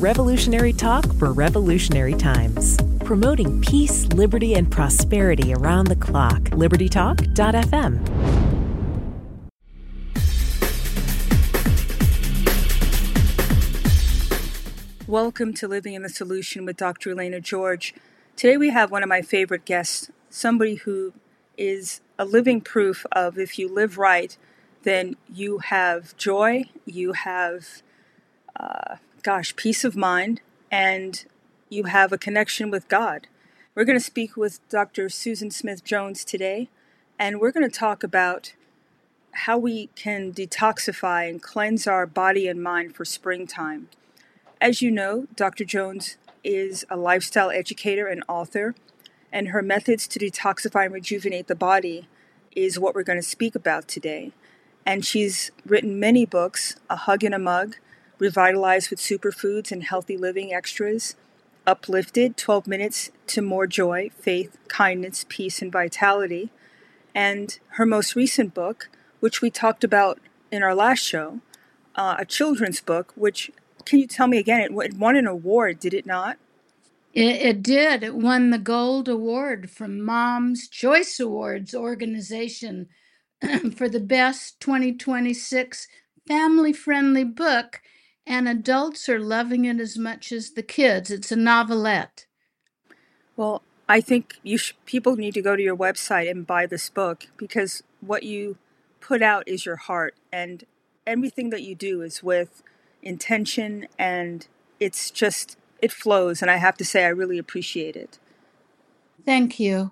Revolutionary talk for revolutionary times. Promoting peace, liberty, and prosperity around the clock. LibertyTalk.fm. Welcome to Living in the Solution with Dr. Elena George. Today we have one of my favorite guests, somebody who is a living proof of if you live right, then you have joy, you have, peace of mind, and you have a connection with God. We're going to speak with Dr. Susan Smith Jones today, and we're going to talk about how we can detoxify and cleanse our body and mind for springtime. As you know, Dr. Jones is a lifestyle educator and author, and her methods to detoxify and rejuvenate the body is what we're going to speak about today. And she's written many books: A Hug in a Mug, Revitalized with Superfoods and Healthy Living Extras, Uplifted, 12 Minutes to More Joy, Faith, Kindness, Peace, and Vitality, and her most recent book, which we talked about in our last show, a children's book, which, can you tell me again, it won an award, did it not? It did. It won the Gold Award from Mom's Choice Awards organization for the best 2026 family-friendly book, and adults are loving it as much as the kids. It's a novelette. Well, I think people need to go to your website and buy this book, because what you put out is your heart, and everything that you do is with intention, and it flows, and I have to say I really appreciate it. Thank you.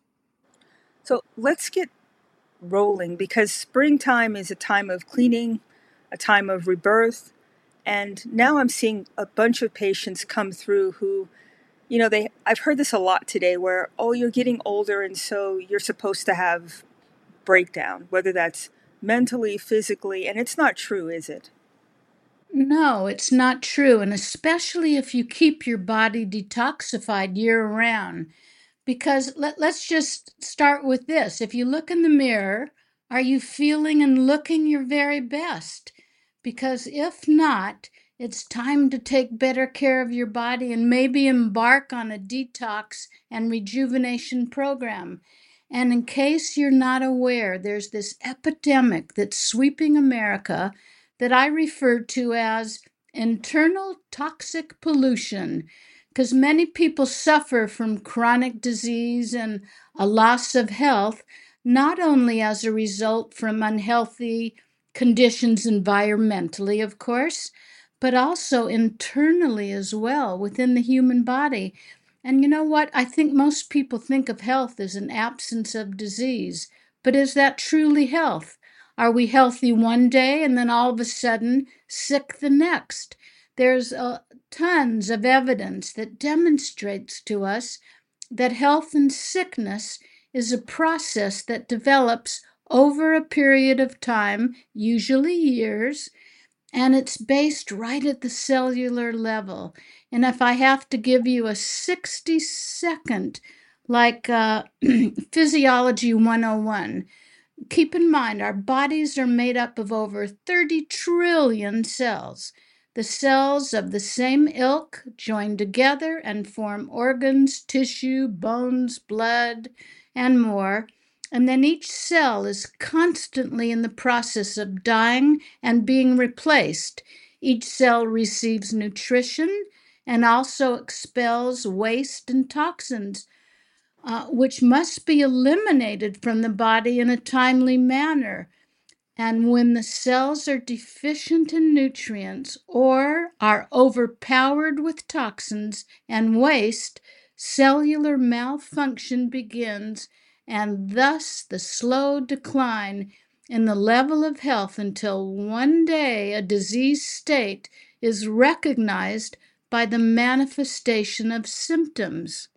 So let's get rolling, because springtime is a time of cleaning, a time of rebirth, and now I'm seeing a bunch of patients come through who, I've heard this a lot today where, you're getting older and so you're supposed to have breakdown, whether that's mentally, physically, and it's not true, is it? No, it's not true, and especially if you keep your body detoxified year-round. Because let's just start with this. If you look in the mirror, are you feeling and looking your very best? Because if not, it's time to take better care of your body and maybe embark on a detox and rejuvenation program. And in case you're not aware, there's this epidemic that's sweeping America that I refer to as internal toxic pollution, because many people suffer from chronic disease and a loss of health, not only as a result from unhealthy conditions environmentally, of course, but also internally as well within the human body. And you know what? I think most people think of health as an absence of disease, but is that truly health? Are we healthy one day and then all of a sudden sick the next? There's tons of evidence that demonstrates to us that health and sickness is a process that develops over a period of time, usually years, and it's based right at the cellular level. And if I have to give you a 60-second, Physiology 101, keep in mind our bodies are made up of over 30 trillion cells. The cells of the same ilk join together and form organs, tissue, bones, blood, and more. And then each cell is constantly in the process of dying and being replaced. Each cell receives nutrition and also expels waste and toxins, which must be eliminated from the body in a timely manner. And when the cells are deficient in nutrients or are overpowered with toxins and waste, cellular malfunction begins, and thus the slow decline in the level of health until one day a disease state is recognized by the manifestation of symptoms.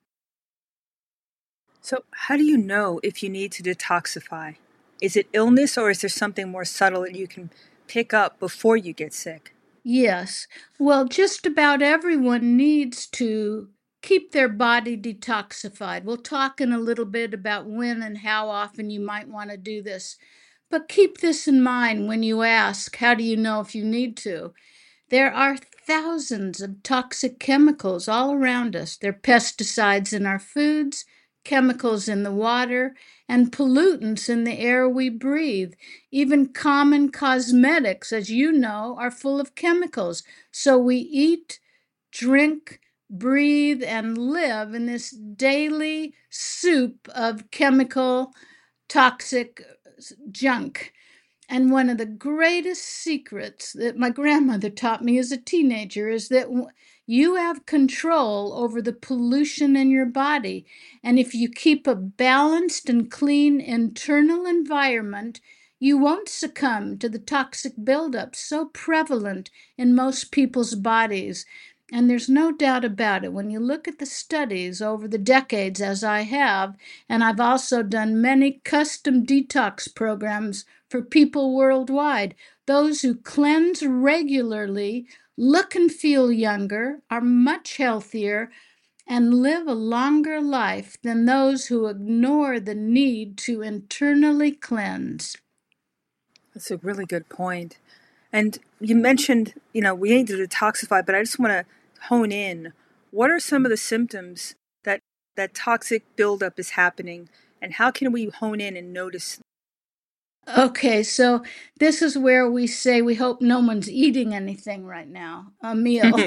So how do you know if you need to detoxify? Is it illness, or is there something more subtle that you can pick up before you get sick? Yes. Well, just about everyone needs to keep their body detoxified. We'll talk in a little bit about when and how often you might want to do this. But keep this in mind when you ask, how do you know if you need to? There are thousands of toxic chemicals all around us. There are pesticides in our foods, chemicals in the water, and pollutants in the air we breathe. Even common cosmetics, as you know, are full of chemicals. So we eat, drink, breathe, and live in this daily soup of chemical, toxic junk. And one of the greatest secrets that my grandmother taught me as a teenager is that you have control over the pollution in your body. And if you keep a balanced and clean internal environment, you won't succumb to the toxic buildup so prevalent in most people's bodies. And there's no doubt about it. When you look at the studies over the decades, as I have, and I've also done many custom detox programs for people worldwide, those who cleanse regularly, look and feel younger, are much healthier, and live a longer life than those who ignore the need to internally cleanse. That's a really good point. And you mentioned, we need to detoxify, but I just want to hone in. What are some of the symptoms that toxic buildup is happening, and how can we hone in and notice? Okay, so this is where we say we hope no one's eating anything right now, a meal.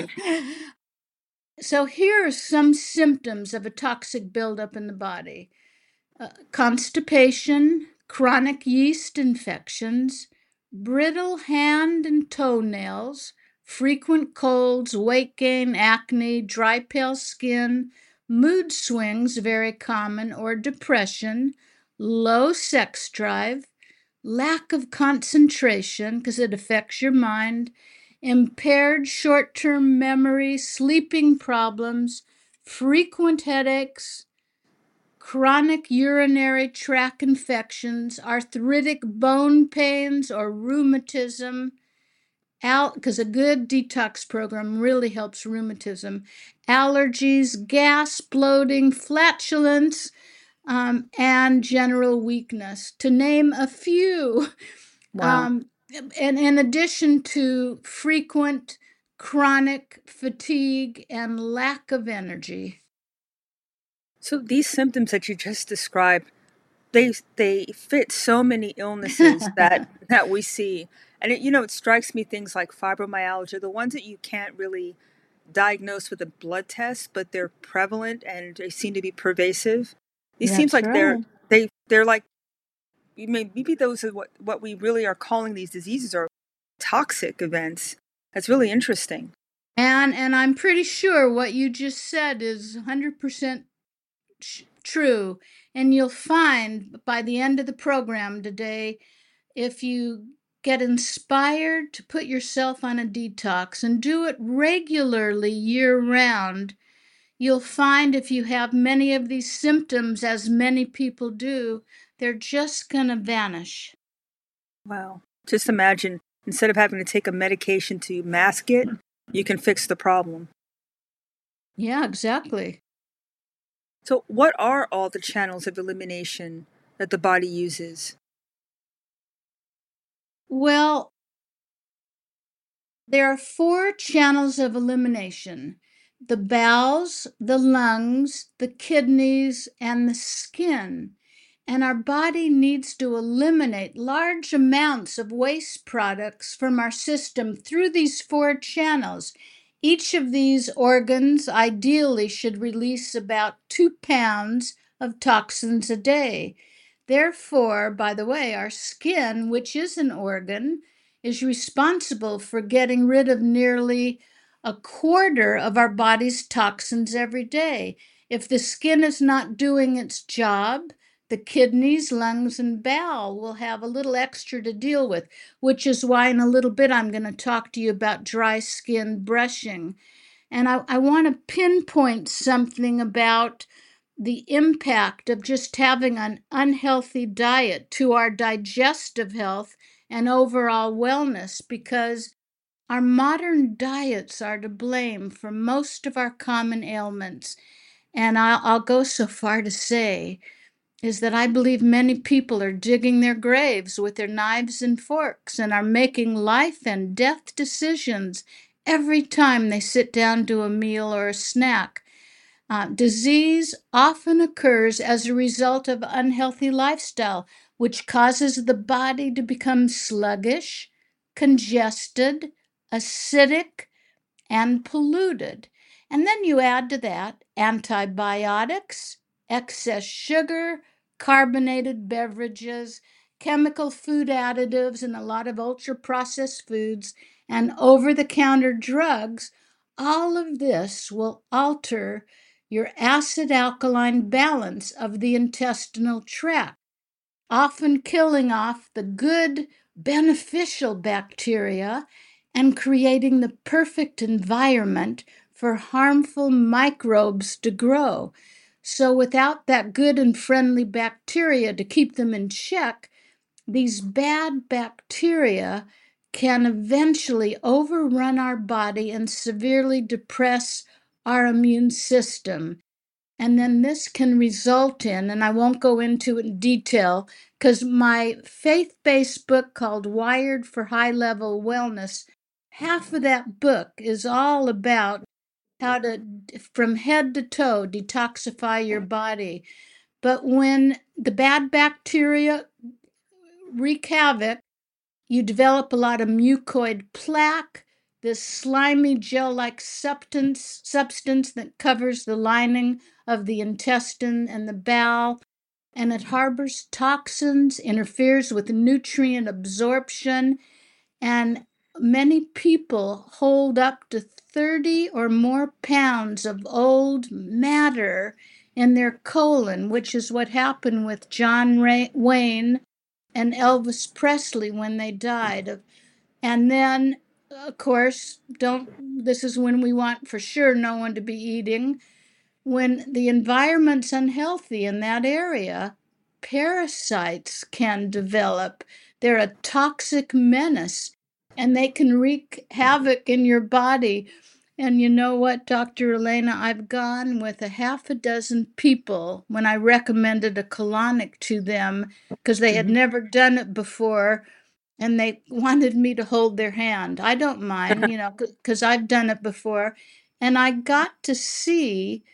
So here are some symptoms of a toxic buildup in the body. Constipation, chronic yeast infections, brittle hand and toenails, frequent colds, weight gain, acne, dry pale skin, mood swings, very common, or depression, low sex drive, lack of concentration because it affects your mind, impaired short-term memory, sleeping problems, frequent headaches, chronic urinary tract infections, arthritic bone pains or rheumatism, because a good detox program really helps rheumatism, allergies, gas, bloating, flatulence, and general weakness, to name a few. Wow. And in addition to frequent chronic fatigue and lack of energy. So these symptoms that you just described, they fit so many illnesses that we see. And it strikes me things like fibromyalgia, the ones that you can't really diagnose with a blood test, but they're prevalent and they seem to be pervasive. These seems That's like right. they're like, maybe those are what we really are calling these diseases, are toxic events. That's really interesting. And I'm pretty sure what you just said is 100% true. And you'll find by the end of the program today, if you get inspired to put yourself on a detox and do it regularly year round, you'll find if you have many of these symptoms, as many people do, they're just going to vanish. Wow. Just imagine, instead of having to take a medication to mask it, you can fix the problem. Yeah, exactly. So what are all the channels of elimination that the body uses? Well, there are 4 channels of elimination: the bowels, the lungs, the kidneys, and the skin. And our body needs to eliminate large amounts of waste products from our system through these 4 channels. Each of these organs ideally should release about 2 pounds of toxins a day. Therefore, by the way, our skin, which is an organ, is responsible for getting rid of nearly a quarter of our body's toxins every day. If the skin is not doing its job, the kidneys, lungs, and bowel will have a little extra to deal with, which is why in a little bit I'm going to talk to you about dry skin brushing. And I want to pinpoint something about the impact of just having an unhealthy diet to our digestive health and overall wellness, because our modern diets are to blame for most of our common ailments. And I'll go so far to say is that I believe many people are digging their graves with their knives and forks and are making life and death decisions every time they sit down to a meal or a snack. Disease often occurs as a result of unhealthy lifestyle, which causes the body to become sluggish, congested, acidic, and polluted. And then you add to that antibiotics, excess sugar, carbonated beverages, chemical food additives, and a lot of ultra processed foods, and over the counter drugs. All of this will alter your acid alkaline balance of the intestinal tract, often killing off the good, beneficial bacteria and creating the perfect environment for harmful microbes to grow. So, without that good and friendly bacteria to keep them in check, these bad bacteria can eventually overrun our body and severely depress our immune system. And then this can result in, and I won't go into it in detail, because my faith based book called Wired for High Level Wellness, half of that book is all about how to, from head to toe, detoxify your body. But when the bad bacteria wreak havoc, you develop a lot of mucoid plaque, this slimy gel-like substance that covers the lining of the intestine and the bowel, and it harbors toxins, interferes with nutrient absorption, and many people hold up to 30 or more pounds of old matter in their colon, which is what happened with John Wayne and Elvis Presley when they died. And then, of course, this is when we want for sure no one to be eating. When the environment's unhealthy in that area, parasites can develop. They're a toxic menace and they can wreak havoc in your body. And you know what, Dr. Elena, I've gone with a half a dozen people when I recommended a colonic to them because they had never done it before and they wanted me to hold their hand. I don't mind, because I've done it before. And I got to see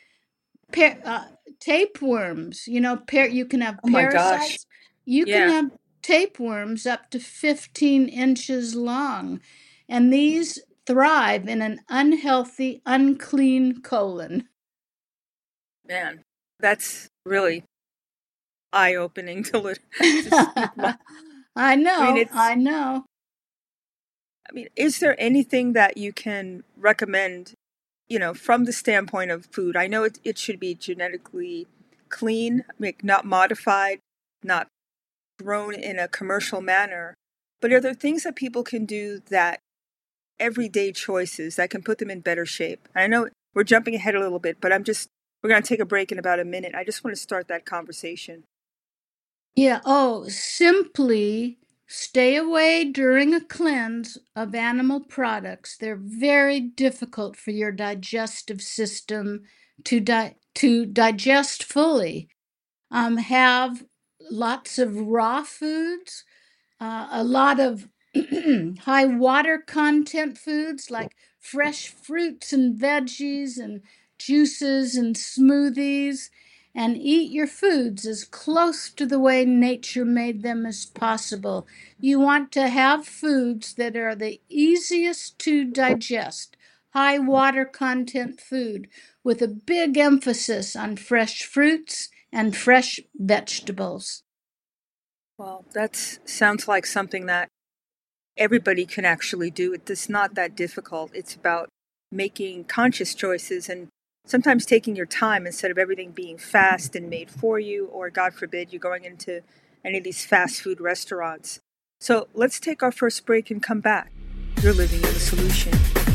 tapeworms. You can have Oh my gosh. parasites. You can Yeah. have tapeworms up to 15 inches long. And these thrive in an unhealthy, unclean colon. Man, that's really eye-opening to speak my. I know, I I know. mean, is there anything that you can recommend, from the standpoint of food? I know it should be genetically clean, not modified, not grown in a commercial manner. But are there things that people can do, that everyday choices that can put them in better shape? I know we're jumping ahead a little bit, but we're going to take a break in about a minute. I just want to start that conversation. Yeah, simply stay away during a cleanse of animal products. They're very difficult for your digestive system to digest fully. Have lots of raw foods, a lot of high water content foods like fresh fruits and veggies and juices and smoothies, and eat your foods as close to the way nature made them as possible. You want to have foods that are the easiest to digest, high water content food with a big emphasis on fresh fruits and fresh vegetables. Well, that sounds like something that everybody can actually do. It's not that difficult. It's about making conscious choices and sometimes taking your time instead of everything being fast and made for you, or God forbid, you're going into any of these fast food restaurants. So let's take our first break and come back. You're living in the solution.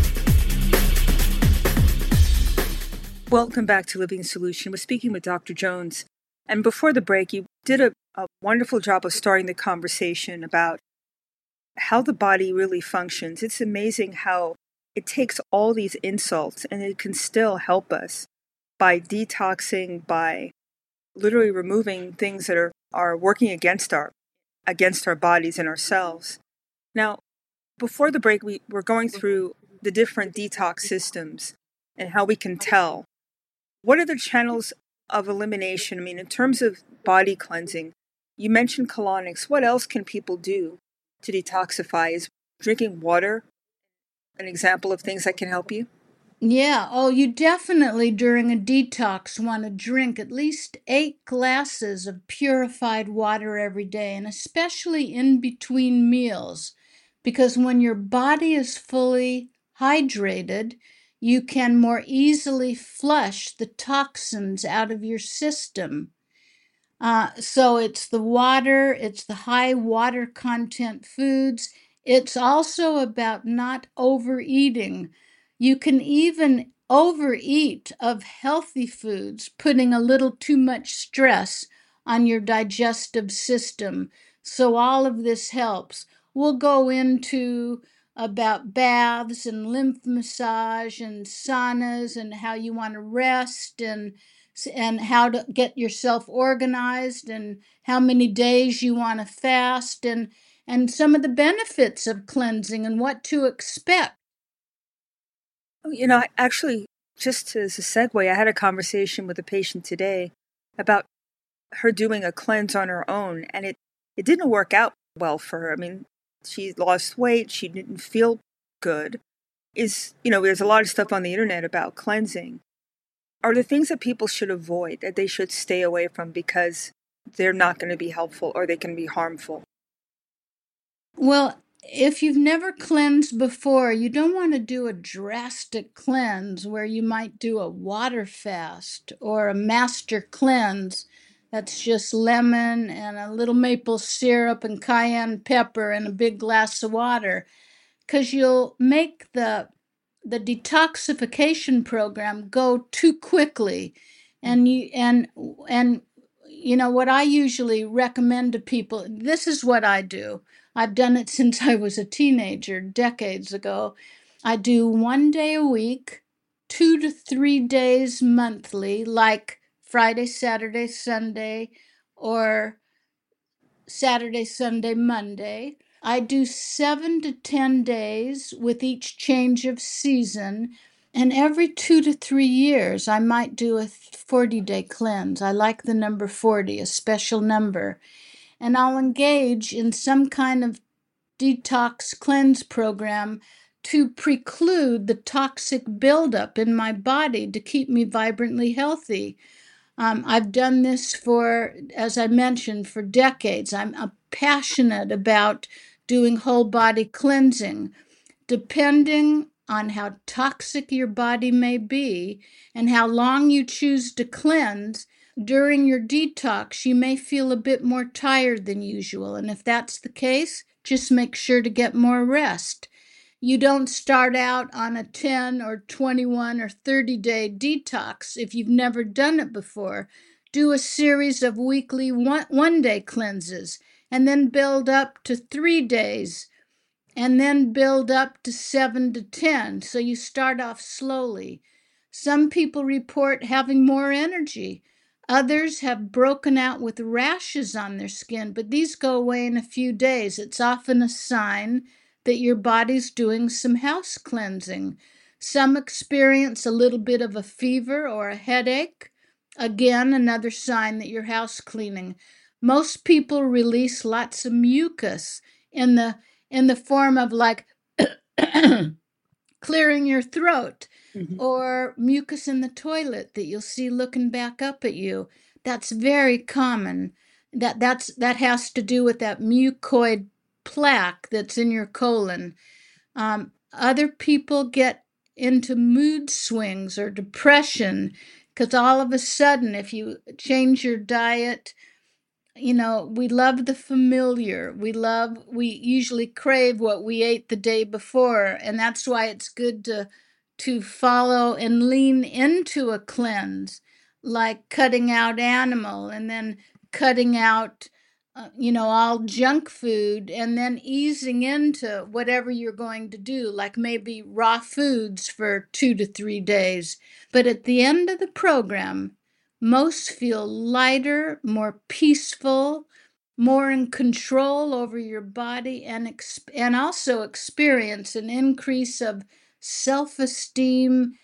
Welcome back to Living the Solution. We're speaking with Dr. Jones. And before the break, you did a wonderful job of starting the conversation about how the body really functions. It's amazing how it takes all these insults and it can still help us by detoxing, by literally removing things that are working against our bodies and ourselves. Now, before the break, we were going through the different detox systems and how we can tell. What are the channels of elimination? I mean, in terms of body cleansing, you mentioned colonics. What else can people do to detoxify? Is drinking water an example of things that can help you? Yeah, oh, you definitely during a detox want to drink at least 8 glasses of purified water every day, and especially in between meals, because when your body is fully hydrated, you can more easily flush the toxins out of your system. So it's the water, it's the high water content foods. It's also about not overeating. You can even overeat of healthy foods, putting a little too much stress on your digestive system. So all of this helps. We'll go into about baths and lymph massage and saunas and how you want to rest and how to get yourself organized and how many days you want to fast and some of the benefits of cleansing and what to expect. Actually, just as a segue, I had a conversation with a patient today about her doing a cleanse on her own, and it didn't work out well for her. I mean, she lost weight, she didn't feel good. There's a lot of stuff on the internet about cleansing. Are there things that people should avoid, that they should stay away from because they're not going to be helpful or they can be harmful? Well, if you've never cleansed before, you don't want to do a drastic cleanse where you might do a water fast or a master cleanse. That's just lemon and a little maple syrup and cayenne pepper and a big glass of water, because you'll make the detoxification program go too quickly. And what I usually recommend to people, this is what I do. I've done it since I was a teenager decades ago. I do 1 day a week, 2 to 3 days monthly, like Friday, Saturday, Sunday, or Saturday, Sunday, Monday. I do 7 to 10 days with each change of season. And every 2 to 3 years, I might do a 40-day cleanse. I like the number 40, a special number. And I'll engage in some kind of detox cleanse program to preclude the toxic buildup in my body to keep me vibrantly healthy. I've done this for, as I mentioned, for decades. I'm passionate about doing whole body cleansing. Depending on how toxic your body may be and how long you choose to cleanse, during your detox, you may feel a bit more tired than usual. And if that's the case, just make sure to get more rest. You don't start out on a 10 or 21 or 30-day detox if you've never done it before. Do a series of weekly one-day cleanses and then build up to 3 days and then build up to 7 to 10. So you start off slowly. Some people report having more energy. Others have broken out with rashes on their skin, but these go away in a few days. It's often a sign that your body's doing some house cleansing. Some experience a little bit of a fever or a headache. Again, another sign that you're house cleaning. Most people release lots of mucus in the form of like clearing your throat or mucus in the toilet that you'll see looking back up at you. That's very common. That has to do with that mucoid plaque that's in your colon. Other people get into mood swings or depression because all of a sudden, if you change your diet, we love the familiar. We usually crave what we ate the day before, and that's why it's good to follow and lean into a cleanse, like cutting out animal and then cutting out all junk food and then easing into whatever you're going to do, like maybe raw foods for 2 to 3 days. But at the end of the program, most feel lighter, more peaceful, more in control over your body, and also experience an increase of self-esteem,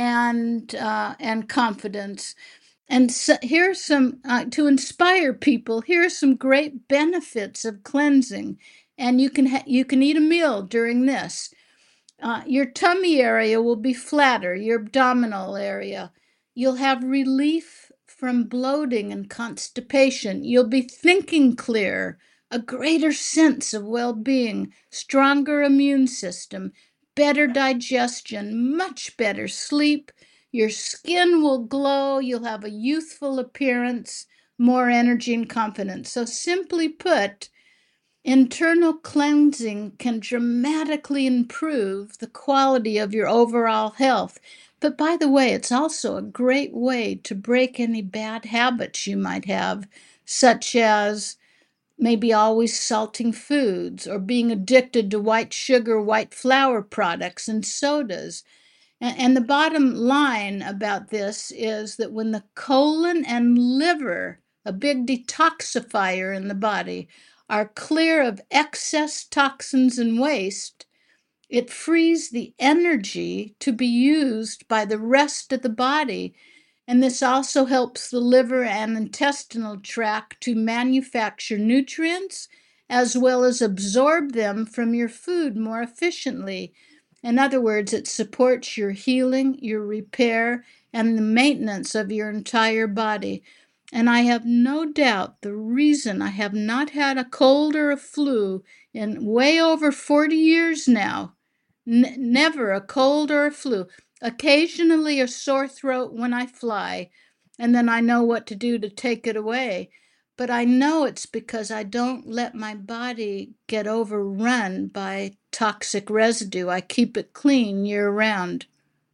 and confidence. And so here's some to inspire people. Here are some great benefits of cleansing, and you can eat a meal during this. Your tummy area will be flatter, your abdominal area. You'll have relief from bloating and constipation. You'll be thinking clearer, a greater sense of well being, stronger immune system, better digestion, much better sleep. Your skin will glow. You'll have a youthful appearance, more energy and confidence. So, simply put, internal cleansing can dramatically improve the quality of your overall health. But by the way, it's also a great way to break any bad habits you might have, such as maybe always salting foods or being addicted to white sugar, white flour products, and sodas. And the bottom line about this is that when the colon and liver, a big detoxifier in the body, are clear of excess toxins and waste, it frees the energy to be used by the rest of the body. And this also helps the liver and intestinal tract to manufacture nutrients as well as absorb them from your food more efficiently. In other words, it supports your healing, your repair, and the maintenance of your entire body. And I have no doubt the reason I have not had a cold or a flu in way over 40 years now. Never a cold or a flu. Occasionally a sore throat when I fly, and then I know what to do to take it away. But I know it's because I don't let my body get overrun by toxic residue. I keep it clean year round.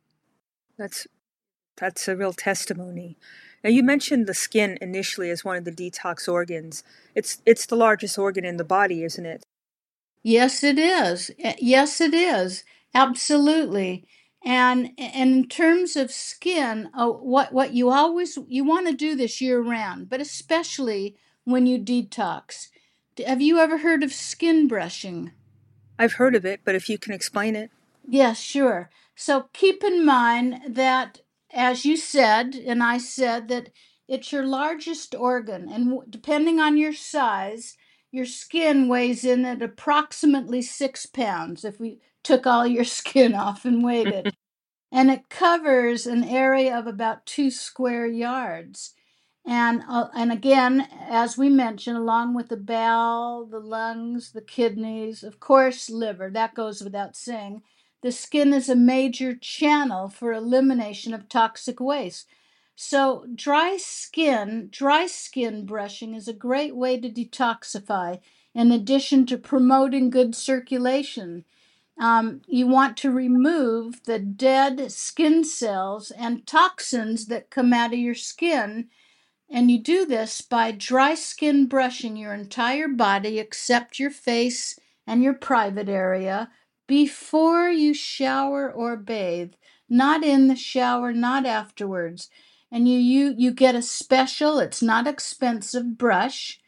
That's a real testimony. Now, you mentioned the skin initially as one of the detox organs. It's the largest organ in the body, isn't it? Yes, it is. Yes, it is. Absolutely. And in terms of skin, what you want to do this year round, but especially when you detox. Have you ever heard of skin brushing? I've heard of it, but if you can explain it. Yes, sure. So keep in mind that, as you said, and I said, that it's your largest organ, and depending on your size, your skin weighs in at approximately 6 pounds if we took all your skin off and weighed it. And it covers an area of about 2 square yards. And again, as we mentioned, along with the bowel, the lungs, the kidneys, of course, liver, that goes without saying, the skin is a major channel for elimination of toxic waste. So dry skin brushing is a great way to detoxify, in addition to promoting good circulation. You want to remove the dead skin cells and toxins that come out of your skin, and you do this by dry skin brushing your entire body except your face and your private area before you shower or bathe, not in the shower, not afterwards. And you get a special, it's not expensive brush,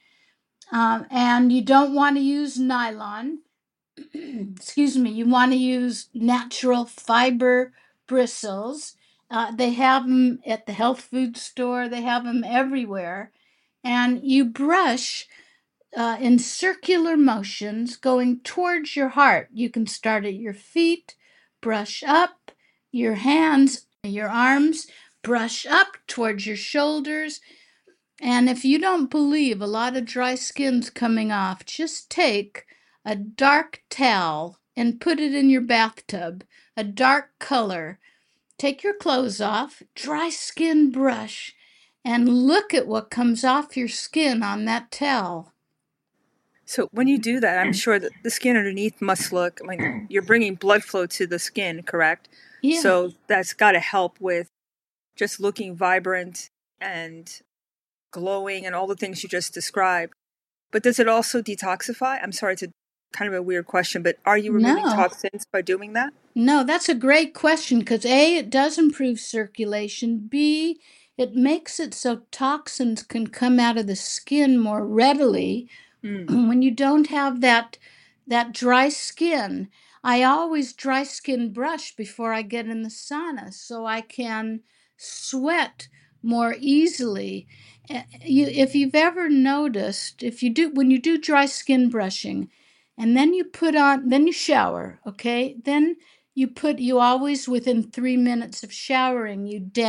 and you don't want to use nylon. Excuse me, you want to use natural fiber bristles. They have them at the health food store, they have them everywhere. And you brush in circular motions going towards your heart. You can start at your feet, brush up, your hands, your arms, brush up towards your shoulders. And if you don't believe a lot of dry skin's coming off, just take a dark towel and put it in your bathtub, a dark color. Take your clothes off, dry skin brush, and look at what comes off your skin on that towel. So when you do that, I'm sure that the skin underneath must look, I mean, you're bringing blood flow to the skin, correct? Yeah. So that's got to help with just looking vibrant and glowing and all the things you just described. But does it also detoxify? I'm sorry, it's kind of a weird question, but are you removing toxins by doing that? No, that's a great question because A, it does improve circulation. B, it makes it so toxins can come out of the skin more readily when you don't have that dry skin. I always dry skin brush before I get in the sauna so I can sweat more easily. If you've ever noticed, if you do, when you do dry skin brushing, and then then you shower, okay? Then you always within 3 minutes of showering,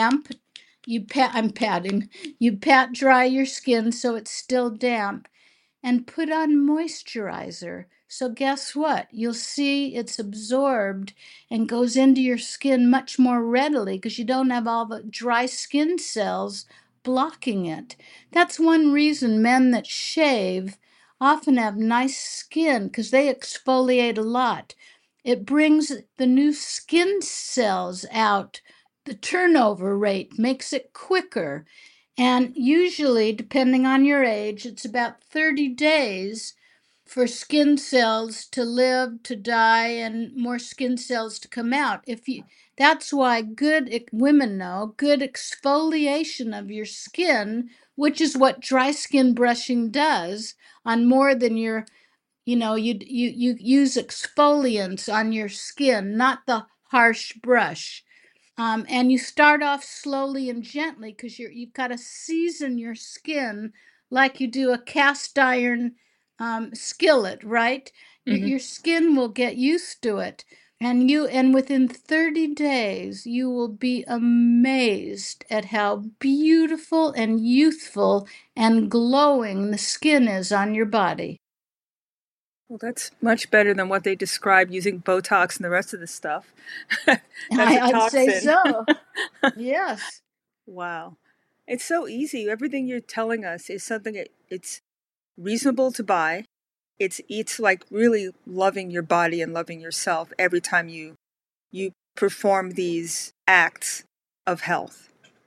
I'm patting, you pat dry your skin so it's still damp and put on moisturizer. So, guess what? You'll see it's absorbed and goes into your skin much more readily because you don't have all the dry skin cells blocking it. That's one reason men that shave often have nice skin because they exfoliate a lot. It brings the new skin cells out. The turnover rate makes it quicker. And usually, depending on your age, it's about 30 days for skin cells to live, to die, and more skin cells to come out. That's why women know good exfoliation of your skin, which is what dry skin brushing does on more than you use exfoliants on your skin, not the harsh brush. And you start off slowly and gently because you've got to season your skin like you do a cast iron skillet, right? Your skin will get used to it. And within 30 days, you will be amazed at how beautiful and youthful and glowing the skin is on your body. Well, that's much better than what they describe using Botox and the rest of the stuff. I'd say so. Yes. Wow. It's so easy. Everything you're telling us is something it's reasonable to buy. It's like really loving your body and loving yourself every time you perform these acts of health.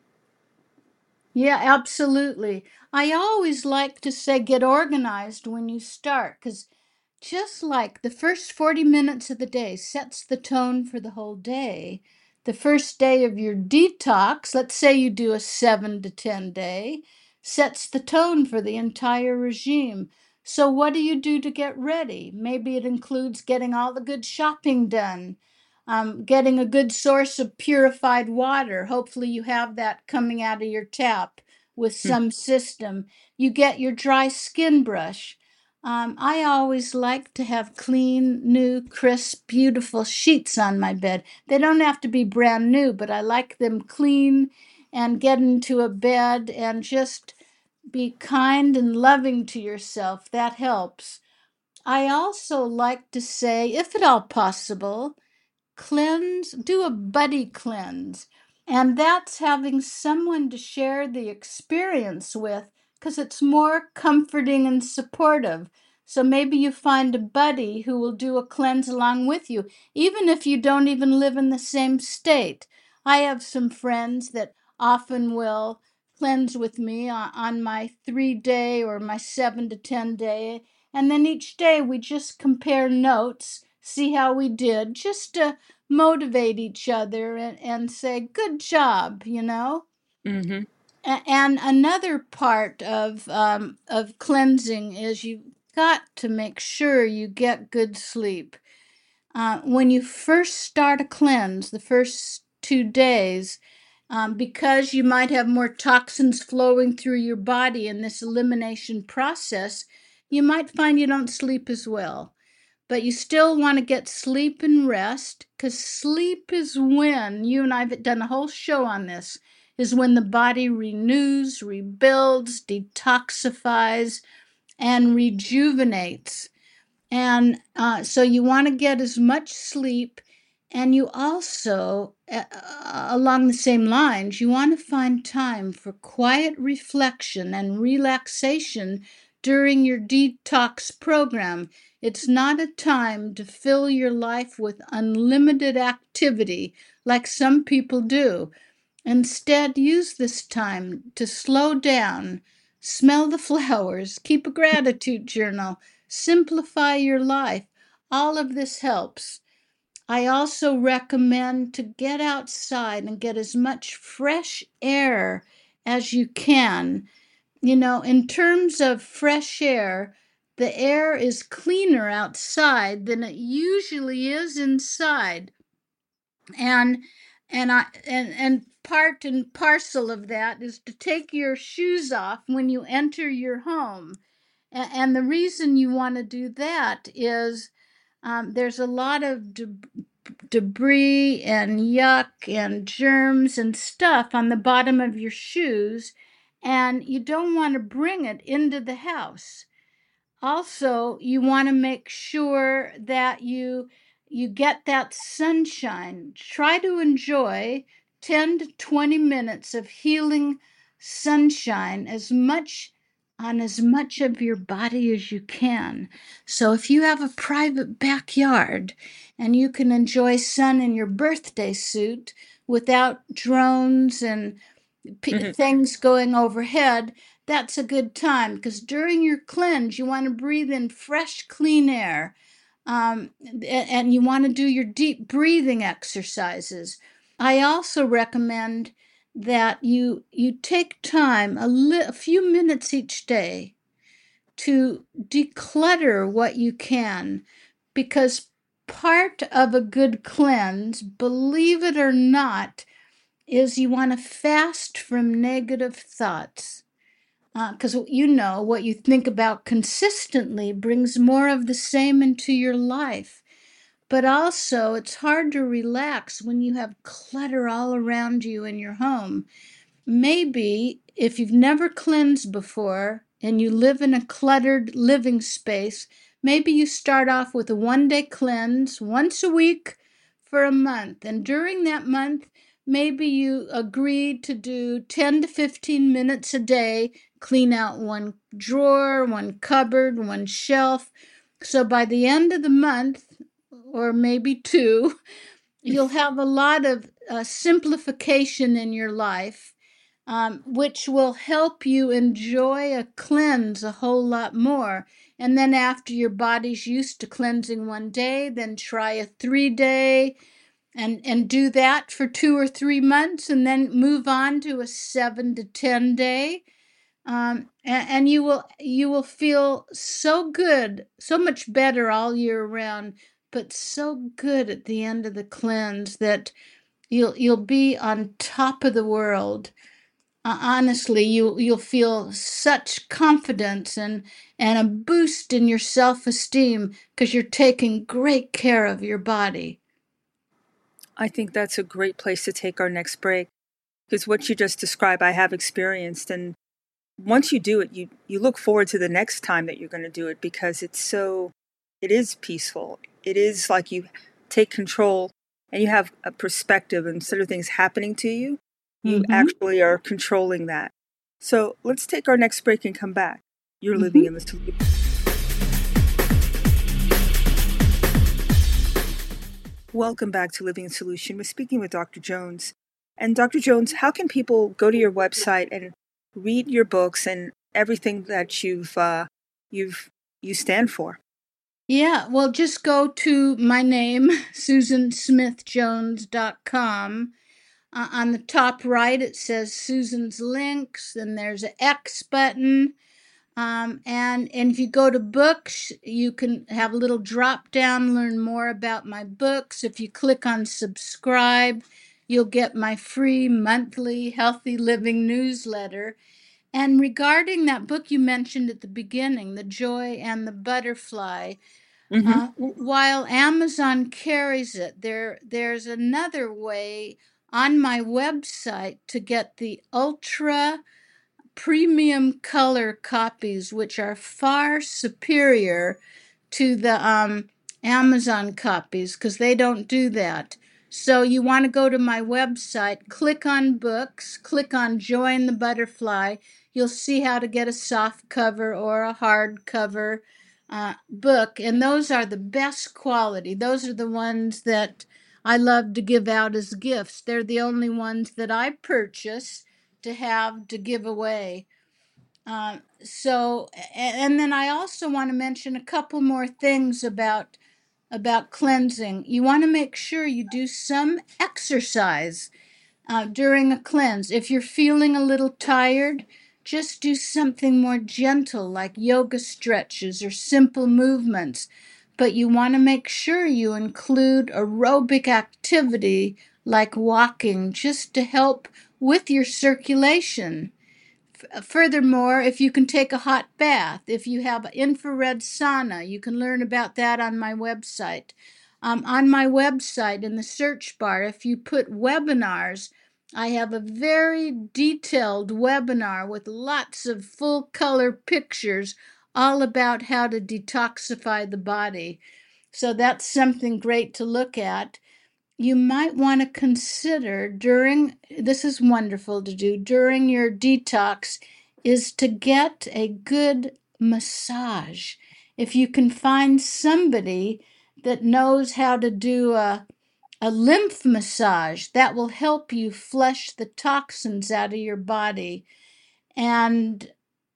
Yeah, absolutely. I always like to say get organized when you start because just like the first 40 minutes of the day sets the tone for the whole day, the first day of your detox, let's say you do a 7 to 10 day, sets the tone for the entire regime. So, what do you do to get ready? Maybe it includes getting all the good shopping done, getting a good source of purified water. Hopefully, you have that coming out of your tap with some system. You get your dry skin brush. I always like to have clean, new, crisp, beautiful sheets on my bed. They don't have to be brand new, but I like them clean and get into a bed and just be kind and loving to yourself. That helps. I also like to say, if at all possible, do a buddy cleanse. And that's having someone to share the experience with because it's more comforting and supportive. So maybe you find a buddy who will do a cleanse along with you, even if you don't even live in the same state. I have some friends that often will cleanse with me on my 3 day or my 7 to 10 day. And then each day we just compare notes, see how we did, just to motivate each other and say, good job, you know? Mm-hmm. And another part of cleansing is you've got to make sure you get good sleep. When you first start a cleanse, the first 2 days, because you might have more toxins flowing through your body in this elimination process, you might find you don't sleep as well. But you still want to get sleep and rest because sleep is when, you and I have done a whole show on this, is when the body renews, rebuilds, detoxifies, and rejuvenates. And so you want to get as much sleep. And you also, along the same lines, you want to find time for quiet reflection and relaxation during your detox program. It's not a time to fill your life with unlimited activity like some people do. Instead, use this time to slow down, smell the flowers, keep a gratitude journal, simplify your life. All of this helps. I also recommend to get outside and get as much fresh air as you can. In terms of fresh air, the air is cleaner outside than it usually is inside. And and part and parcel of that is to take your shoes off when you enter your home. And the reason you want to do that is there's a lot of debris and yuck and germs and stuff on the bottom of your shoes, and you don't want to bring it into the house. Also, you want to make sure that you get that sunshine. Try to enjoy 10 to 20 minutes of healing sunshine as much of your body as you can. So if you have a private backyard and you can enjoy sun in your birthday suit without drones and things going overhead, that's a good time, because during your cleanse, you want to breathe in fresh, clean air. And you want to do your deep breathing exercises. I also recommend that you take time, a few minutes each day, to declutter what you can, because part of a good cleanse, believe it or not, is you want to fast from negative thoughts. Because you know what you think about consistently brings more of the same into your life. But also, it's hard to relax when you have clutter all around you in your home. Maybe if you've never cleansed before and you live in a cluttered living space, maybe you start off with a 1 day cleanse once a week for a month. And during that month, maybe you agreed to do 10 to 15 minutes a day, clean out one drawer, one cupboard, one shelf. So by the end of the month, or maybe two, you'll have a lot of simplification in your life, which will help you enjoy a cleanse a whole lot more. And then after your body's used to cleansing 1 day, then try a 3 day and do that for 2 or 3 months, and then move on to a 7 to 10 day. And you will feel so good, so much better all year round, but so good at the end of the cleanse that you'll be on top of the world. Honestly, you'll feel such confidence and a boost in your self-esteem because you're taking great care of your body. I think that's a great place to take our next break, because what you just described, I have experienced. And once you do it, you look forward to the next time that you're going to do it, because it is peaceful. It is like you take control and you have a perspective. Instead of things happening to you, you actually are controlling that. So let's take our next break and come back. You're living in the solution. Welcome back to Living in Solution. We're speaking with Dr. Jones. And Dr. Jones, how can people go to your website and read your books and everything that you stand for? Yeah, well, just go to my name, SusanSmithJones.com. On the top right, it says Susan's Links, and there's an X button. And if you go to books, you can have a little drop down, learn more about my books. If you click on subscribe, you'll get my free monthly healthy living newsletter. And regarding that book you mentioned at the beginning, The Joy and the Butterfly, while Amazon carries it, there's another way on my website to get the ultra premium color copies, which are far superior to the Amazon copies, because they don't do that. So you want to go to my website, click on books, click on Join the Butterfly. You'll see how to get a soft cover or a hard cover book, and those are the best quality. Those are the ones that I love to give out as gifts. They're the only ones that I purchase to have to give away. And then I also want to mention a couple more things about cleansing. You want to make sure you do some exercise during a cleanse. If you're feeling a little tired, just do something more gentle like yoga stretches or simple movements. But you want to make sure you include aerobic activity like walking just to help with your circulation. Furthermore, if you can take a hot bath, if you have infrared sauna, you can learn about that on my website. On my website, in the search bar, if you put webinars, I have a very detailed webinar with lots of full color pictures all about how to detoxify the body. So that's something great to look at. You might want to consider this is wonderful to do during your detox, is to get a good massage. If you can find somebody that knows how to do a lymph massage, that will help you flush the toxins out of your body. And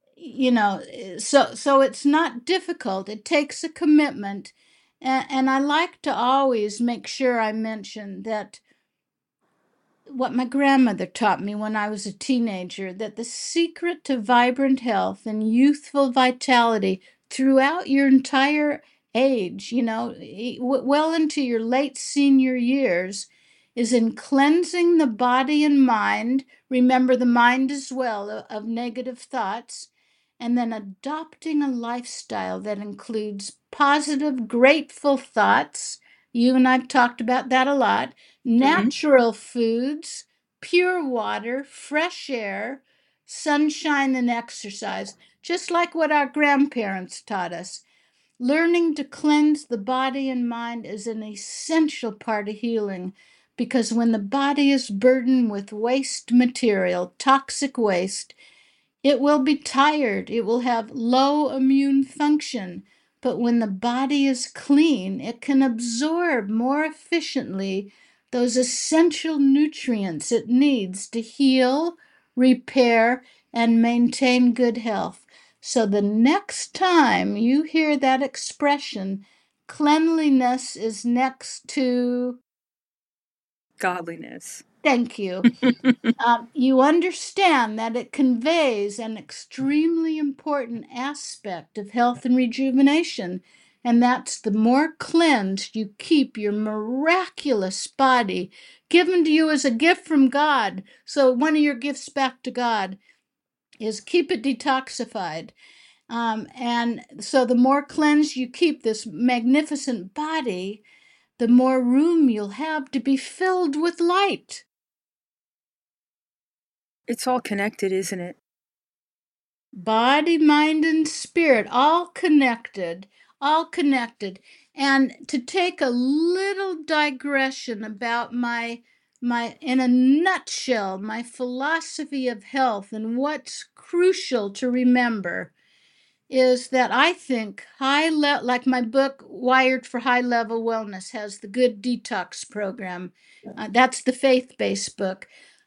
so it's not difficult. It takes a commitment. And I like to always make sure I mention that what my grandmother taught me when I was a teenager, that the secret to vibrant health and youthful vitality throughout your entire age, well into your late senior years, is in cleansing the body and mind. Remember, the mind as well of negative thoughts, and then adopting a lifestyle that includes positive, grateful thoughts. You and I've talked about that a lot. Natural foods, pure water, fresh air, sunshine, and exercise, just like what our grandparents taught us. Learning to cleanse the body and mind is an essential part of healing, because when the body is burdened with waste material, toxic waste, it will be tired, it will have low immune function. But when the body is clean, it can absorb more efficiently those essential nutrients it needs to heal, repair, and maintain good health. So the next time you hear that expression, cleanliness is next to Godliness. thank you. You understand that it conveys an extremely important aspect of health and rejuvenation, and that's the more cleansed you keep your miraculous body given to you as a gift from God. So, one of your gifts back to God is keep it detoxified. And so, the more cleansed you keep this magnificent body, the more room you'll have to be filled with light. It's all connected, isn't it? Body, mind, and spirit, all connected, all connected. And to take a little digression about in a nutshell, my philosophy of health and what's crucial to remember is that I think like my book Wired for High Level Wellness has the Good Detox program. That's the faith-based book.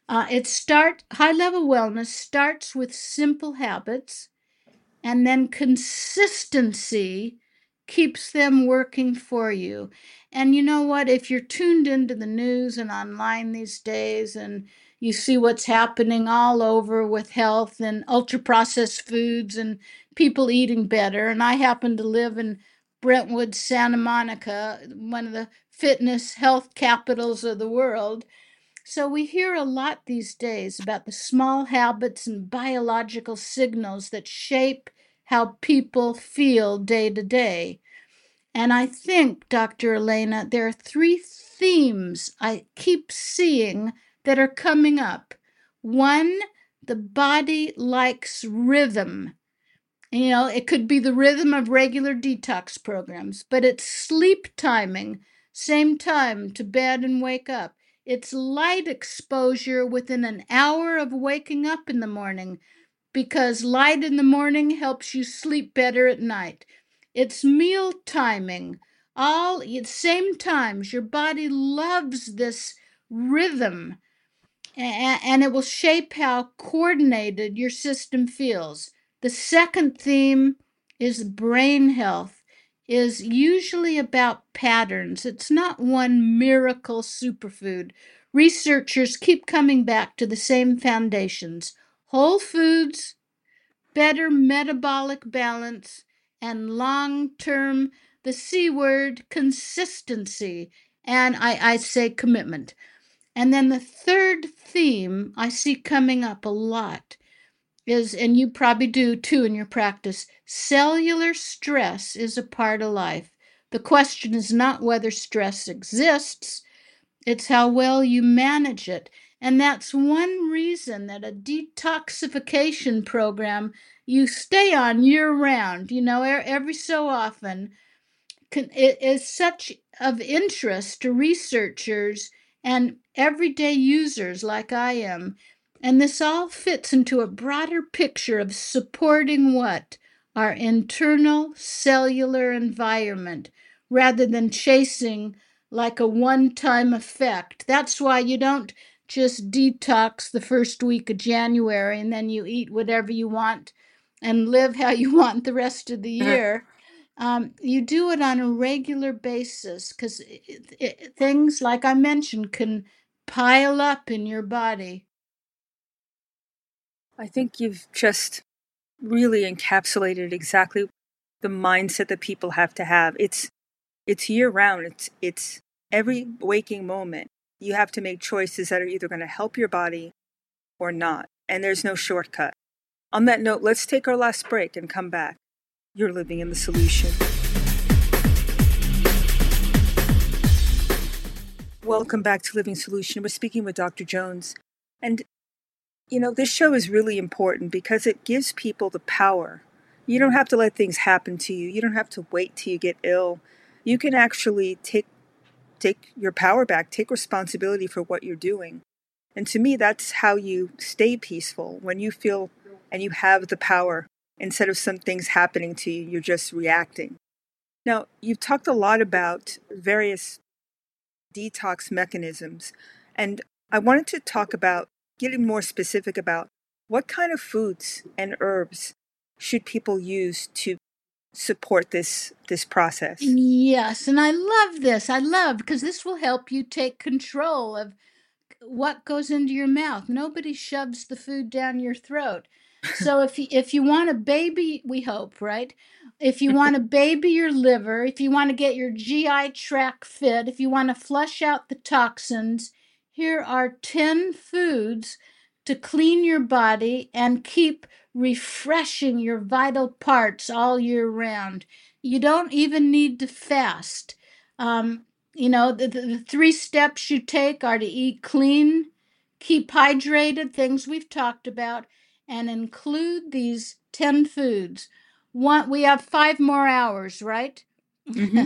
High level wellness starts with simple habits, and then consistency keeps them working for you. And you know what? If you're tuned into the news and online these days, and you see what's happening all over with health and ultra processed foods and people eating better, and I happen to live in Brentwood, Santa Monica, one of the fitness health capitals of the world. So we hear a lot these days about the small habits and biological signals that shape how people feel day to day. And I think, Dr. Elena, there are three themes I keep seeing that are coming up. One, the body likes rhythm. It could be the rhythm of regular detox programs, but it's sleep timing, same time to bed and wake up. It's light exposure within an hour of waking up in the morning, because light in the morning helps you sleep better at night. It's meal timing, all at same times. Your body loves this rhythm, and it will shape how coordinated your system feels. The second theme is brain health, is usually about patterns. It's not one miracle superfood. Researchers keep coming back to the same foundations: whole foods, better metabolic balance, and long-term, the C word, consistency. And I say commitment. And then the third theme I see coming up a lot is, and you probably do too in your practice, cellular stress is a part of life. The question is not whether stress exists, it's how well you manage it. And that's one reason that a detoxification program you stay on year round, every so often, it is such of interest to researchers and everyday users like I am. And this all fits into a broader picture of supporting what? Our internal cellular environment rather than chasing like a one time effect. That's why you don't just detox the first week of January and then you eat whatever you want and live how you want the rest of the year. You do it on a regular basis because things, like I mentioned, can pile up in your body. I think you've just really encapsulated exactly the mindset that people have to have. It's year round. It's every waking moment. You have to make choices that are either going to help your body or not. And there's no shortcut. On that note, let's take our last break and come back. You're living in the solution. Welcome back to Living Solution. We're speaking with Dr. Jones. And, this show is really important because it gives people the power. You don't have to let things happen to you. You don't have to wait till you get ill. You can actually take your power back, take responsibility for what you're doing. And to me, that's how you stay peaceful, when you feel and you have the power. Instead of some things happening to you, you're just reacting. Now, you've talked a lot about various detox mechanisms, and I wanted to talk about getting more specific about what kind of foods and herbs should people use to support this process. Yes, and I love this. Because this will help you take control of what goes into your mouth. Nobody shoves the food down your throat. So if you want to baby, we hope, right? If you want to baby your liver, if you want to get your GI tract fit, if you want to flush out the toxins, here are 10 foods to clean your body and keep refreshing your vital parts all year round. You don't even need to fast. The 3 steps you take are to eat clean, keep hydrated, things we've talked about, and include these 10 foods. We have 5 more hours, right? Mm-hmm.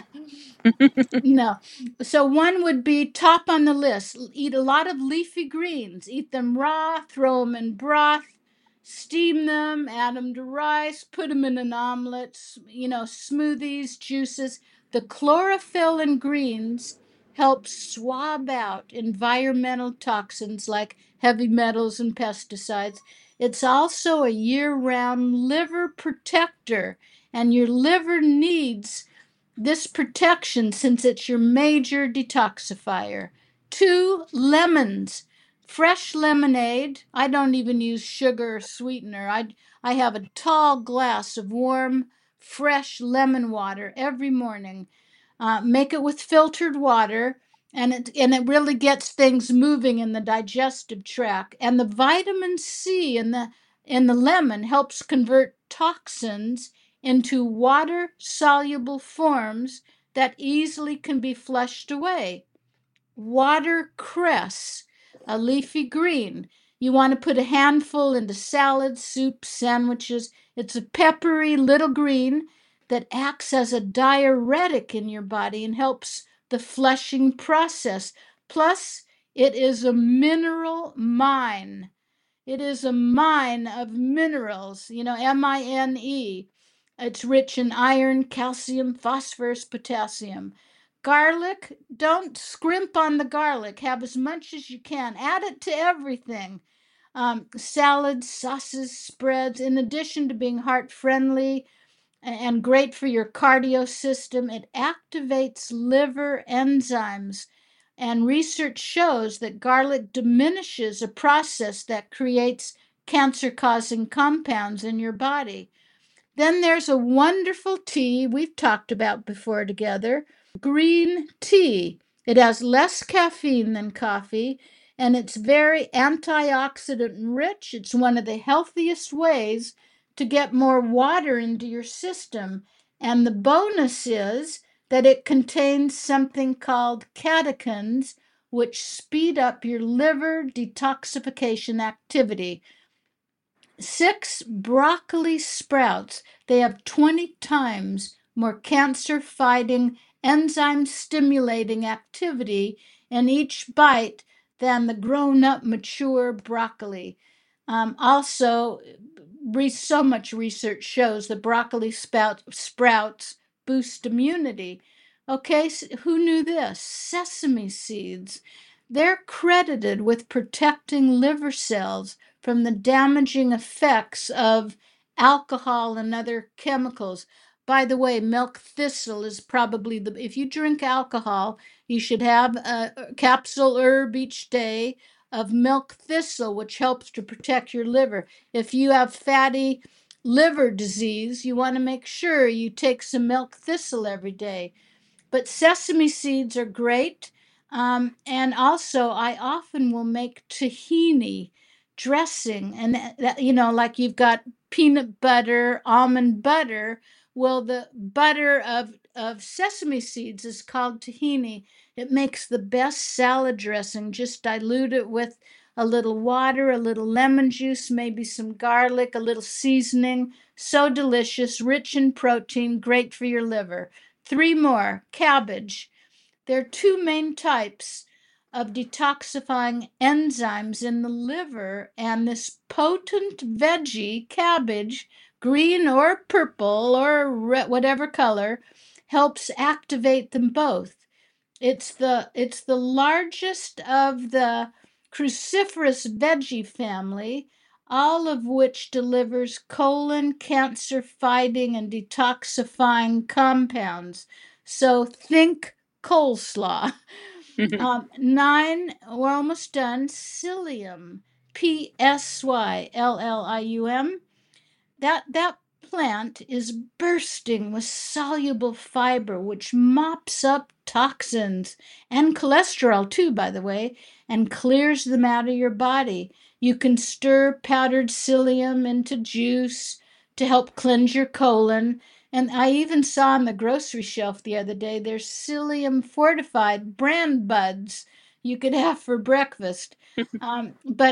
No. So one would be top on the list. Eat a lot of leafy greens. Eat them raw, throw them in broth, steam them, add them to rice, put them in an omelet, smoothies, juices. The chlorophyll in greens helps swab out environmental toxins like heavy metals and pesticides. It's also a year-round liver protector, and your liver needs this protection since it's your major detoxifier. 2, lemons. Fresh lemonade. I don't even use sugar or sweetener. I have a tall glass of warm, fresh lemon water every morning. Make it with filtered water, and it really gets things moving in the digestive tract. And the vitamin C in the lemon helps convert toxins into water soluble forms that easily can be flushed away. Watercress, a leafy green. You want to put a handful into salads, soups, sandwiches. It's a peppery little green that acts as a diuretic in your body and helps the flushing process. Plus, it is a mineral mine. It is a mine of minerals, MINE. It's rich in iron, calcium, phosphorus, potassium. Garlic, don't scrimp on the garlic. Have as much as you can. Add it to everything. Salads, sauces, spreads. In addition to being heart friendly and great for your cardio system, it activates liver enzymes. And research shows that garlic diminishes a process that creates cancer-causing compounds in your body. Then there's a wonderful tea we've talked about before together, green tea. It has less caffeine than coffee, and it's very antioxidant rich. It's one of the healthiest ways to get more water into your system. And the bonus is that it contains something called catechins, which speed up your liver detoxification activity. 6 broccoli sprouts, they have 20 times more cancer fighting, enzyme stimulating activity in each bite than the grown up mature broccoli. Also, so much research shows that broccoli sprouts boost immunity. Okay, so who knew this? Sesame seeds. They're credited with protecting liver cells from the damaging effects of alcohol and other chemicals. By the way, milk thistle is probably if you drink alcohol, you should have a capsule herb each day of milk thistle, which helps to protect your liver. If you have fatty liver disease, you want to make sure you take some milk thistle every day. But sesame seeds are great. And also, I often will make tahini dressing. And that, like you've got peanut butter, almond butter. Well, the butter of sesame seeds is called tahini. It makes the best salad dressing. Just dilute it with a little water, a little lemon juice, maybe some garlic, a little seasoning. So delicious, rich in protein, great for your liver. 3 more. Cabbage. There are 2 main types of detoxifying enzymes in the liver, and this potent veggie, cabbage, green or purple or whatever color, helps activate them both. It's the largest of the cruciferous veggie family, all of which delivers colon cancer fighting and detoxifying compounds. So think coleslaw. 9, we're almost done. Psyllium, Psyllium. That plant is bursting with soluble fiber, which mops up toxins and cholesterol too, by the way, and clears them out of your body. You can stir powdered psyllium into juice to help cleanse your colon. And I even saw on the grocery shelf the other day, there's psyllium fortified bran buds you could have for breakfast. But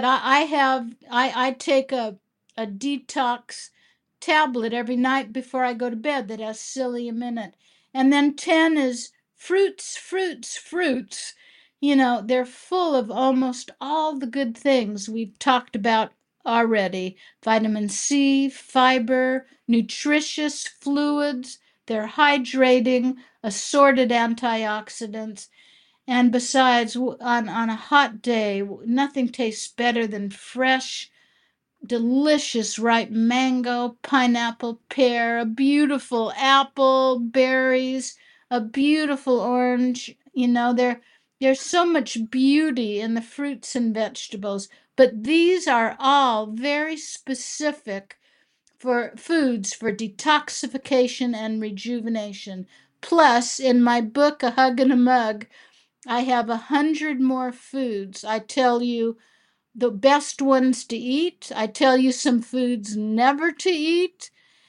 I take a detox tablet every night before I go to bed that has psyllium in it. And then 10 is fruits, fruits, fruits. They're full of almost all the good things we've talked about already. Vitamin C, fiber, nutritious fluids. They're hydrating, assorted antioxidants. And besides, on a hot day, nothing tastes better than fresh, delicious ripe mango, pineapple, pear, a beautiful apple, berries, a beautiful orange. There's so much beauty in the fruits and vegetables, but these are all very specific for foods for detoxification and rejuvenation. Plus, in my book, A Hug and a Mug, I have 100 more foods. I tell you the best ones to eat. I tell you some foods never to eat.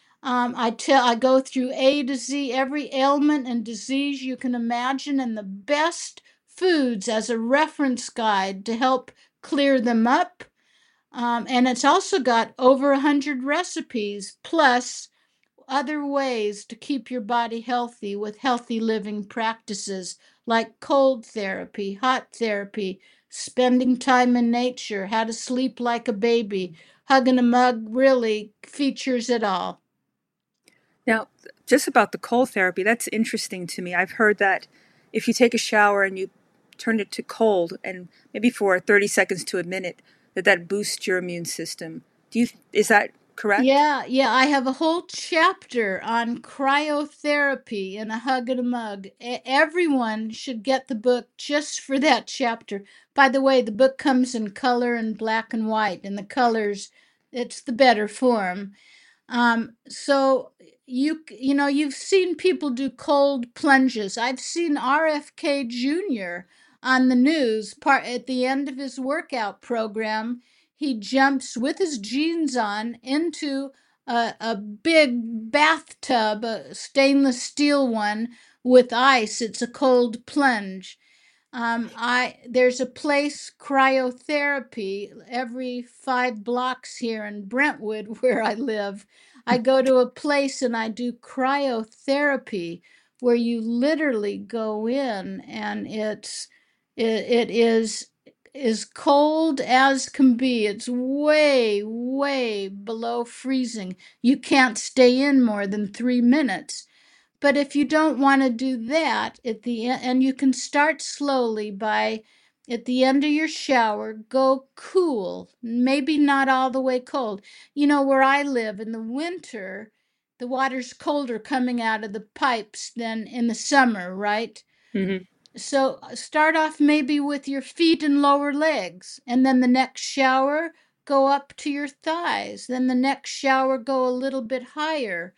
I go through A to Z, every ailment and disease you can imagine, and the best foods as a reference guide to help clear them up. And it's also got over 100 recipes, plus other ways to keep your body healthy with healthy living practices like cold therapy, hot therapy, spending time in nature, how to sleep like a baby. Hug and a Mug really features it all. Now, just about the cold therapy, that's interesting to me. I've heard that if you take a shower and you turn it to cold, and maybe for 30 seconds to a minute, that boosts your immune system. Is that correct? Yeah, I have a whole chapter on cryotherapy in A Hug and a Mug. Everyone should get the book just for that chapter. By the way, the book comes in color and black and white, and the colors It's the better form. So you've seen people do cold plunges. I've seen RFK Jr. on the news. Part at the end of his workout program, he jumps with his jeans on into a big bathtub, a stainless steel one with ice. It's a cold plunge. I There's a place, cryotherapy, every 5 blocks here in Brentwood where I live. I go to a place and I do cryotherapy where you literally go in and it is as cold as can be. It's way, way below freezing. You can't stay in more than 3 minutes. But if you don't want to do that at the end, and you can start slowly by at the end of your shower, go cool, maybe not all the way cold. Where I live in the winter, the water's colder coming out of the pipes than in the summer, right? Hmm. So start off maybe with your feet and lower legs, and then the next shower, go up to your thighs. Then the next shower, go a little bit higher.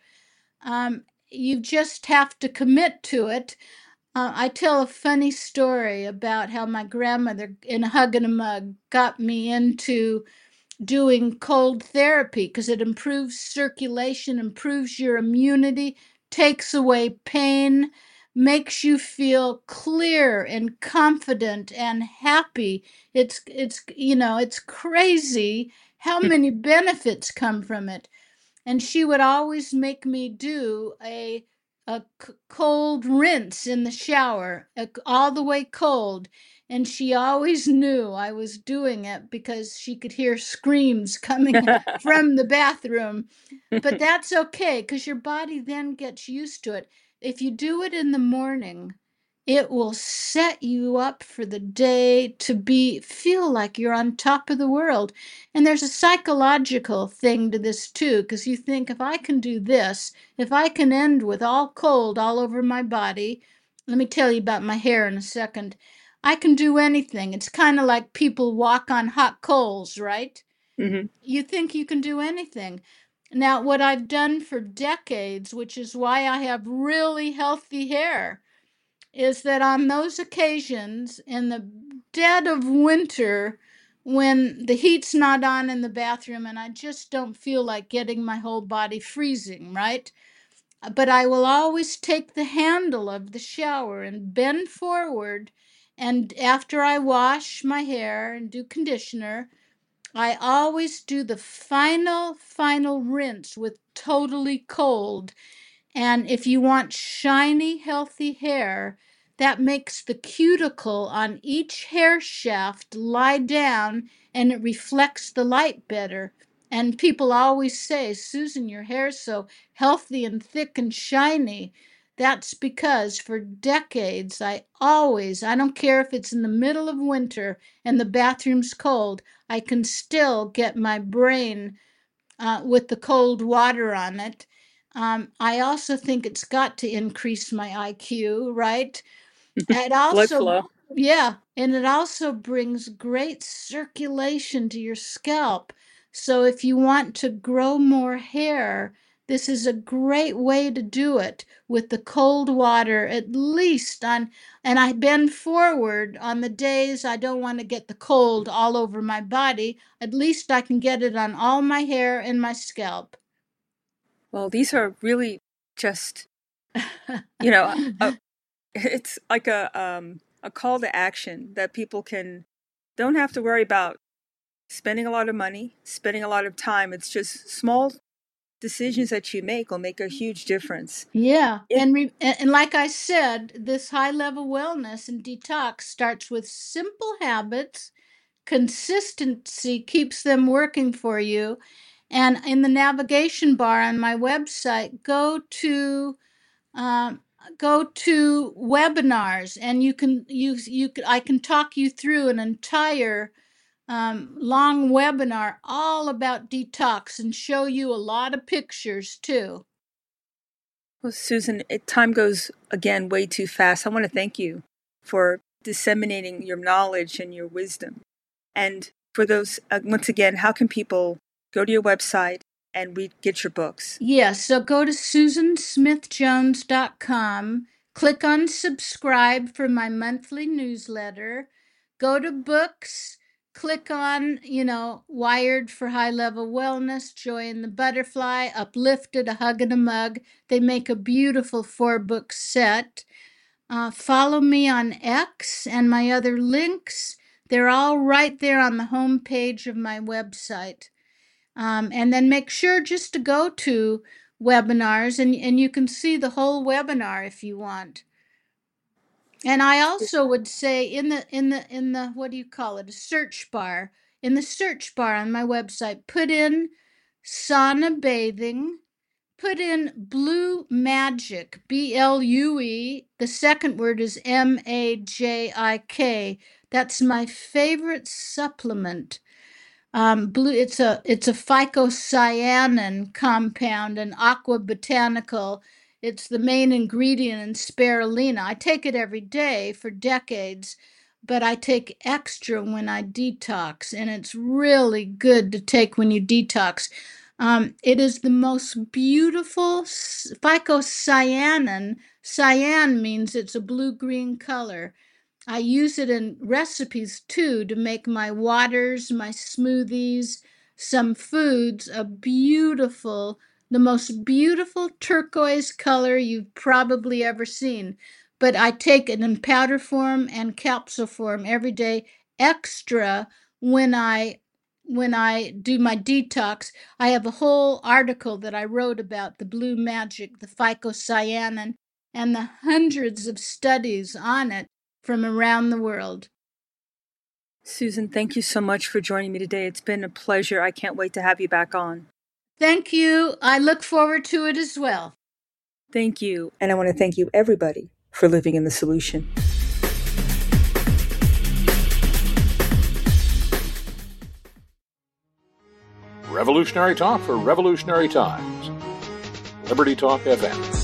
You just have to commit to it. I tell a funny story about how my grandmother, in a hug and a mug, got me into doing cold therapy because it improves circulation, improves your immunity, takes away pain, makes you feel clear and confident and happy. It's crazy how many benefits come from it. And she would always make me do a cold rinse in the shower, all the way cold. And she always knew I was doing it because she could hear screams coming from the bathroom. But that's okay because your body then gets used to it. If you do it in the morning, it will set you up for the day to feel like you're on top of the world. And there's a psychological thing to this too, because you think, if I can do this, if I can end with all cold all over my body, let me tell you about my hair in a second. I can do anything. It's kind of like people walk on hot coals, right? Hmm. You think you can do anything. Now, what I've done for decades, which is why I have really healthy hair, is that on those occasions in the dead of winter, when the heat's not on in the bathroom and I just don't feel like getting my whole body freezing, right? But I will always take the handle of the shower and bend forward. And after I wash my hair and do conditioner, I always do the final rinse with totally cold. And if you want shiny, healthy hair, that makes the cuticle on each hair shaft lie down and it reflects the light better. And people always say, Susan, your hair's so healthy and thick and shiny. That's because for decades, I don't care if it's in the middle of winter and the bathroom's cold, I can still get my brain with the cold water on it. I also think it's got to increase my IQ, right? It Blood also, flow. yeah, and it also brings great circulation to your scalp. So if you want to grow more hair, this is a great way to do it with the cold water, at least and I bend forward on the days I don't want to get the cold all over my body. At least I can get it on all my hair and my scalp. Well, these are really just, it's like a call to action that people don't have to worry about spending a lot of money, spending a lot of time. It's just small decisions that you make will make a huge difference. Yeah, and like I said, this high level wellness and detox starts with simple habits. Consistency keeps them working for you. And in the navigation bar on my website, um, go to webinars, and I can talk you through an entire long webinar all about detox and show you a lot of pictures too. Well, Susan, time goes again way too fast. I want to thank you for disseminating your knowledge and your wisdom. And for those, once again, how can people go to your website and get your books. Yes, so go to susansmithjones.com, click on subscribe for my monthly newsletter, go to books, click on, Wired for High Level Wellness, Joy in the Butterfly, Uplifted, A Hug and a Mug. They make a beautiful 4-book set. Follow me on X and my other links. They're all right there on the home page of my website. And then make sure just to go to webinars, and you can see the whole webinar if you want. And I also would say in the what do you call it, a search bar, in the search bar on my website, put in sauna bathing, put in Blue Magic, BLUE. The second word is MAJIK. That's my favorite supplement. It's a phycocyanin compound, an aqua botanical. It's the main ingredient in spirulina. I take it every day for decades, but I take extra when I detox, and it's really good to take when you detox. It is the most beautiful phycocyanin. Cyan means it's a blue-green color. I use it in recipes too to make my waters, my smoothies, some foods, the most beautiful turquoise color you've probably ever seen. But I take it in powder form and capsule form every day, extra when I do my detox. I have a whole article that I wrote about the Blue Magic, the phycocyanin, and the hundreds of studies on it from around the world. Susan, thank you so much for joining me today. It's been a pleasure. I can't wait to have you back on. Thank you. I look forward to it as well. Thank you. And I want to thank you, everybody, for living in the solution. Revolutionary talk for revolutionary times. Liberty Talk FM.